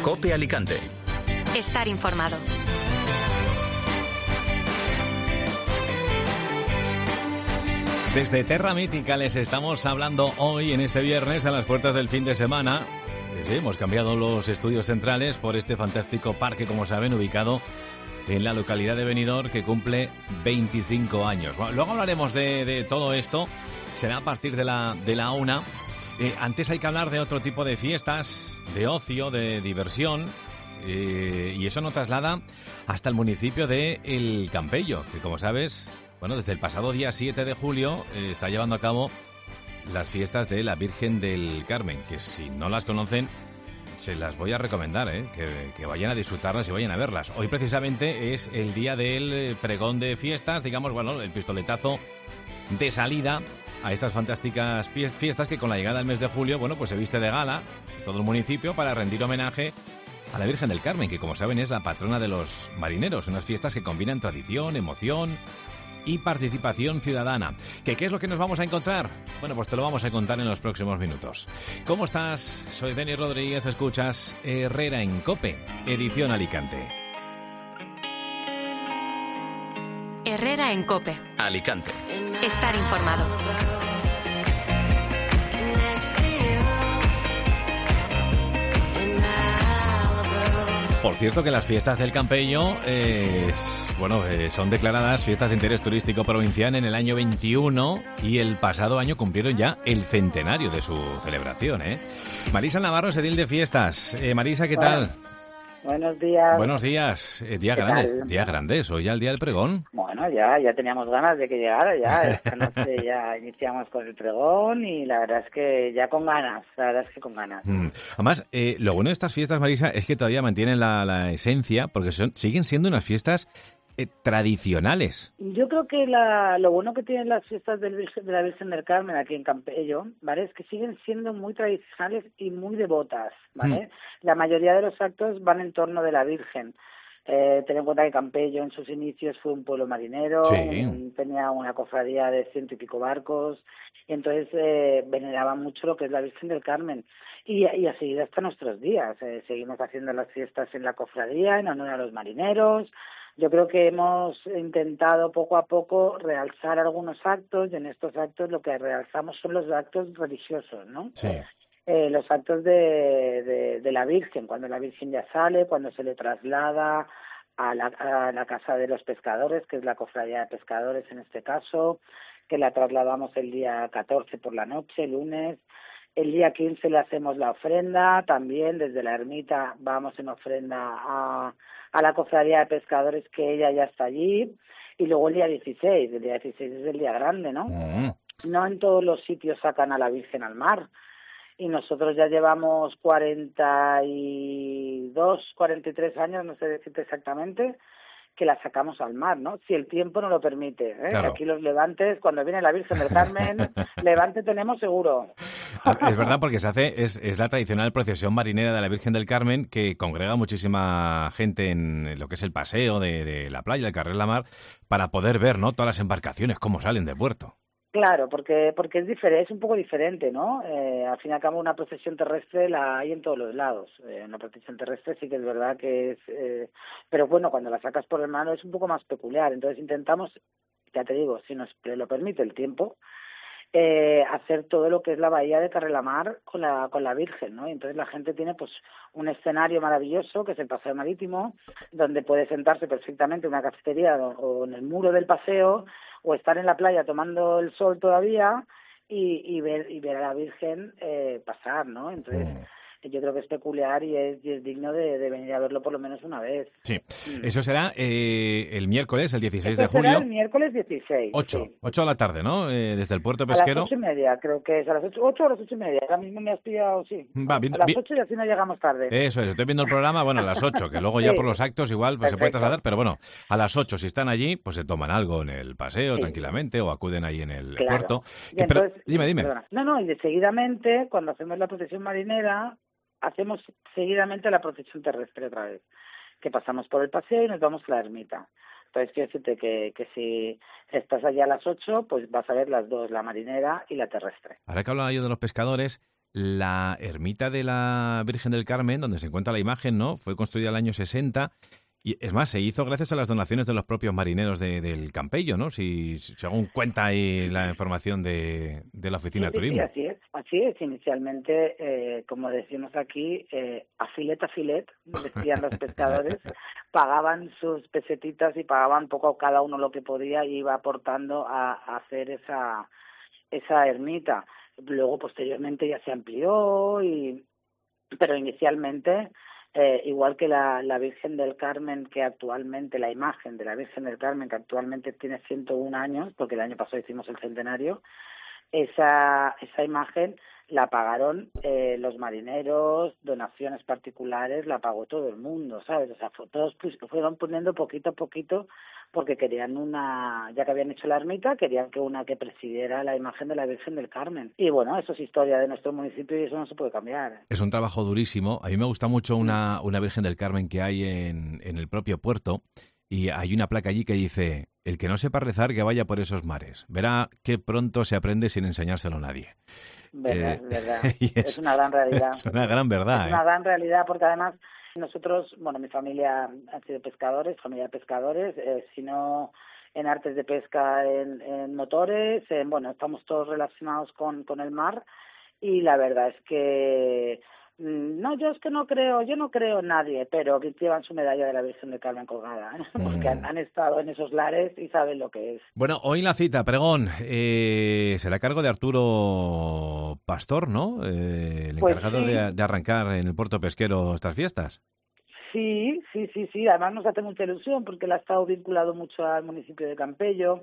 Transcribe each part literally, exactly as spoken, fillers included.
COPE Alicante. Estar informado. Desde Terra Mítica les estamos hablando hoy, en este viernes, a las puertas del fin de semana. Sí, hemos cambiado los estudios centrales por este fantástico parque, como saben, ubicado en la localidad de Benidorm, que cumple veinticinco años. Bueno, luego hablaremos de, de todo esto, será a partir de la, de la una. Eh, antes hay que hablar de otro tipo de fiestas, de ocio, de diversión, eh, y eso nos traslada hasta el municipio de El Campello, que como sabes, bueno, desde el pasado día siete de julio eh, está llevando a cabo las fiestas de la Virgen del Carmen, que si no las conocen, se las voy a recomendar, ¿eh? que, que vayan a disfrutarlas y vayan a verlas. Hoy precisamente es el día del pregón de fiestas, digamos, bueno, el pistoletazo de salida a estas fantásticas fiestas que con la llegada del mes de julio, bueno, pues se viste de gala todo el municipio para rendir homenaje a la Virgen del Carmen, que como saben es la patrona de los marineros. Unas fiestas que combinan tradición, emoción y participación ciudadana. ¿Qué, ¿Qué es lo que nos vamos a encontrar? Bueno, pues te lo vamos a contar en los próximos minutos. ¿Cómo estás? Soy Denis Rodríguez, escuchas Herrera en COPE, edición Alicante. Herrera en COPE. Alicante. Estar informado. Por cierto que las fiestas del Campello eh, bueno, eh, son declaradas fiestas de interés turístico provincial en el año veintiuno y el pasado año cumplieron ya el centenario de su celebración. ¿eh? Marisa Navarro es edil de fiestas. Eh, Marisa, ¿qué tal? Buenos días. Buenos días. Eh, día grande, tal? día grande. Hoy ya el día del pregón. Bueno, ya, ya teníamos ganas de que llegara, ya. Esta noche ya iniciamos con el pregón y la verdad es que ya con ganas, la verdad es que con ganas. Mm. Además, eh, lo bueno de estas fiestas, Marisa, es que todavía mantienen la, la esencia, porque son, siguen siendo unas fiestas eh, tradicionales. Yo creo que la, lo bueno que tienen las fiestas del Virgen, de la Virgen del Carmen aquí en Campello, ¿vale? Es que siguen siendo muy tradicionales y muy devotas, ¿vale? Mm. La mayoría de los actos van en torno de la Virgen. Eh, ten en cuenta que Campello en sus inicios fue un pueblo marinero, sí. un, tenía una cofradía de ciento y pico barcos, y entonces eh, veneraban mucho lo que es la Virgen del Carmen. Y, y a seguir hasta nuestros días. Eh, seguimos haciendo las fiestas en la cofradía, en honor a los marineros. Yo creo que hemos intentado poco a poco realzar algunos actos, y en estos actos lo que realzamos son los actos religiosos, ¿no? Sí. Eh, los actos de, de, de la Virgen, cuando la Virgen ya sale, cuando se le traslada a la, a la casa de los pescadores, que es la cofradía de pescadores en este caso, que la trasladamos el día catorce por la noche, lunes. El día quince le hacemos la ofrenda, también desde la ermita vamos en ofrenda a, a la cofradía de pescadores, que ella ya está allí. Y luego el día dieciséis, el día dieciséis es el día grande, ¿no? Mm. No en todos los sitios sacan a la Virgen al mar. Y nosotros ya llevamos cuarenta y dos, cuarenta y tres años, no sé decirte exactamente, que la sacamos al mar, ¿no? Si el tiempo no lo permite. ¿eh? Claro. Aquí los levantes, cuando viene la Virgen del Carmen, levante tenemos seguro. Es verdad, porque se hace, es, es la tradicional procesión marinera de la Virgen del Carmen, que congrega muchísima gente en lo que es el paseo de, de la playa, el Carrer La Mar, para poder ver, ¿no?, todas las embarcaciones, cómo salen de puerto. Claro, porque porque es diferente, es un poco diferente, ¿no? Eh, al fin y al cabo una procesión terrestre la hay en todos los lados. Eh, una procesión terrestre sí que es verdad que es... Eh, pero bueno, cuando la sacas por el mar es un poco más peculiar. Entonces intentamos, ya te digo, si nos lo permite el tiempo, eh, hacer todo lo que es la bahía de Carrelamar con la con la Virgen, ¿no? Y entonces la gente tiene pues un escenario maravilloso, que es el paseo marítimo, donde puede sentarse perfectamente en una cafetería o, o en el muro del paseo, o estar en la playa tomando el sol todavía y, y ver y ver a la Virgen eh, pasar, ¿no? Entonces mm. yo creo que es peculiar y es, y es digno de, de venir a verlo por lo menos una vez. Sí, mm. Eso será eh, el miércoles, el dieciséis Eso de julio. Será el miércoles dieciséis. ocho, sí. ocho de la tarde, ¿no? Eh, desde el puerto pesquero. A las ocho y media, creo que es a las ocho, ocho o a las ocho y media. Ahora mismo me has pillado, sí. Va, bien, a las bien. ocho y así no llegamos tarde. Eso es, estoy viendo el programa, bueno, a las ocho, que luego ya sí. por los actos igual pues, se puede trasladar, pero bueno, a las ocho si están allí, pues se toman algo en el paseo sí. tranquilamente o acuden ahí en el claro. puerto. Y Que, entonces, pero, dime, dime. Perdona. No, no, y de seguidamente, cuando hacemos la procesión marinera, hacemos seguidamente la procesión terrestre otra vez, que pasamos por el paseo y nos vamos a la ermita. Entonces quiero decirte que, que si estás allá a las ocho, pues vas a ver las dos, la marinera y la terrestre. Ahora que hablaba yo de los pescadores, la ermita de la Virgen del Carmen, donde se encuentra la imagen, ¿no? Fue construida en el año sesenta. Y es más, se hizo gracias a las donaciones de los propios marineros de, del Campello, ¿no? Si, según cuenta ahí la información de, de la Oficina sí, de Turismo. Sí, así es. Así es. Inicialmente, eh, como decimos aquí, eh, a filet a filet, decían los pescadores, pagaban sus pesetitas y pagaban poco cada uno lo que podía y iba aportando a, a hacer esa, esa ermita. Luego, posteriormente, ya se amplió, y pero inicialmente... Eh, igual que la, la Virgen del Carmen, que actualmente, la imagen de la Virgen del Carmen, que actualmente tiene ciento un años, porque el año pasado hicimos el centenario, esa, esa imagen la pagaron eh, los marineros, donaciones particulares, la pagó todo el mundo, ¿sabes? O sea, fue, todos pues, fueron poniendo poquito a poquito, porque querían una, ya que habían hecho la ermita, querían que una que presidiera la imagen de la Virgen del Carmen. Y bueno, eso es historia de nuestro municipio y eso no se puede cambiar. Es un trabajo durísimo. A mí me gusta mucho una, una Virgen del Carmen que hay en, en el propio puerto, y hay una placa allí que dice: el que no sepa rezar, que vaya por esos mares. Verá que pronto se aprende sin enseñárselo a nadie. Verdad, Eh, verdad. Es, es una gran realidad. Es una gran verdad. Es una ¿eh? gran realidad, porque además nosotros, bueno, mi familia han sido pescadores, familia de pescadores, eh, si no en artes de pesca, en, en motores, en, bueno, estamos todos relacionados con, con el mar, y la verdad es que no, yo es que no creo, yo no creo en nadie, pero que llevan su medalla de la Virgen del Carmen colgada, ¿eh? Porque han, han estado en esos lares y saben lo que es. Bueno, hoy la cita, pregón, eh, será a cargo de Arturo Pastor, ¿no? Eh, el Pues encargado sí. de, de arrancar en el puerto pesquero estas fiestas. Sí, sí, sí, sí. Además nos hace mucha ilusión porque él ha estado vinculado mucho al municipio de Campello.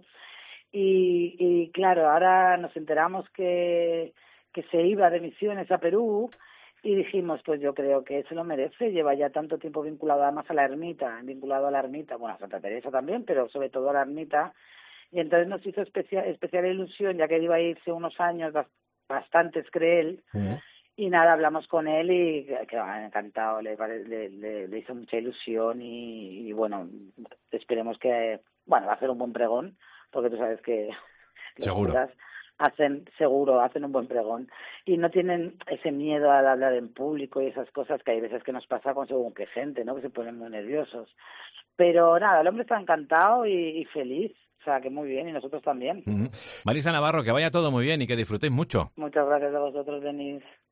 Y, y claro, ahora nos enteramos que, que se iba de misiones a Perú, y dijimos, pues yo creo que se lo merece. Lleva ya tanto tiempo vinculado además a la ermita, vinculado a la ermita, bueno, a Santa Teresa también, pero sobre todo a la ermita. Y entonces nos hizo especial, especial ilusión, ya que iba a irse unos años, bastantes cree él. Uh-huh. Y nada, hablamos con él y que ha encantado, le, le, le, le hizo mucha ilusión y, y bueno, esperemos que, bueno, va a ser un buen pregón, porque tú sabes que seguro hacen, seguro, hacen un buen pregón y no tienen ese miedo al hablar en público y esas cosas que hay veces que nos pasa con según qué gente, ¿no? Que se ponen muy nerviosos. Pero nada, el hombre está encantado y, y feliz. O sea, que muy bien, y nosotros también. Uh-huh. Marisa Navarro, que vaya todo muy bien y que disfrutéis mucho. Muchas gracias a vosotros, Denise.